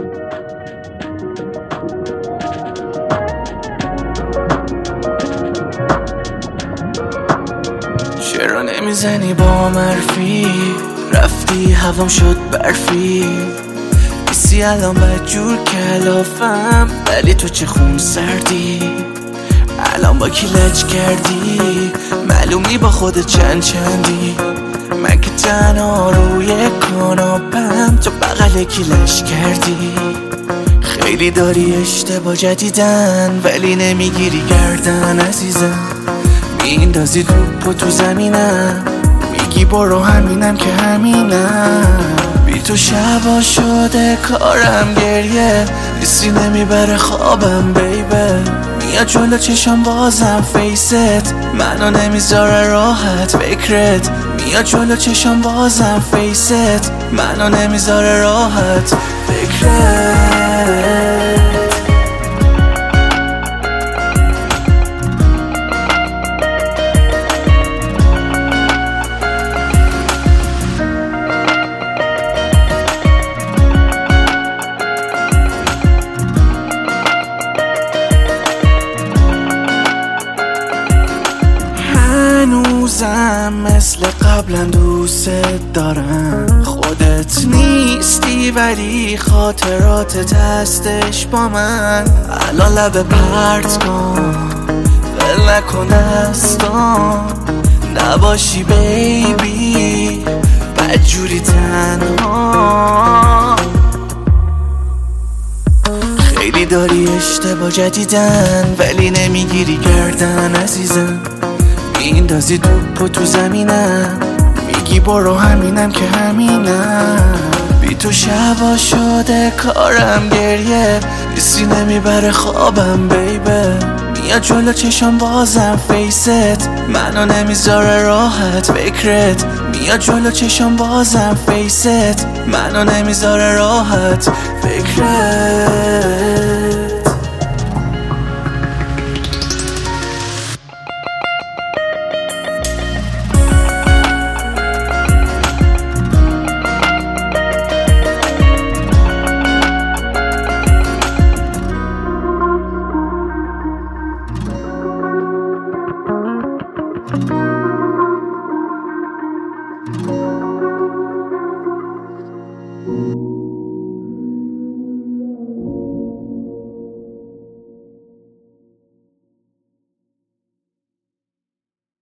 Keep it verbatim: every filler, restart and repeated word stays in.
چرا نمیزنی با مرفی؟ رفتی هوام شد برفی، بیسی الان بدجور کلافم، ولی تو چه خون سردی. الان با کی لج کردی؟ معلومی با خودت چند چندی. من که تنها روی کاناپم، تو بغل کی لش کردی. خیلی داری اشتباه جدیدن، ولی نمیگیری گردن عزیزم. میندازی توپو تو زمینم، میگی برو همینم که همینم. بی تو شبا شده کارم گریه، حسی نمیبره خوابم بیبه. میاد جلو چشم بازم فیست، منو نمیذاره راحت فکرت. میاد جلو چشم بازم فیست، منو نمیذاره راحت فکرت. هنوزم مثل قبلا دوست دارم، خودت نیستی ولی خاطراتت هستش با من. الان لب پرت کن، ول نکن دستام، نباشی بیبی بدجوری تنها. خیلی داری اشتباه جدیدن، ولی نمیگیری گردن عزیزم. میندازی توپو تو زمینم، میگی برو همینم که همینم. بی تو شبا شده کارم گریه، حسی نمیبره خوابم بیبه. میاد جلو چشم بازم فیست، منو نمیذاره راحت فکرت. میاد جلو چشم بازم فیست، منو نمیذاره راحت فکرت.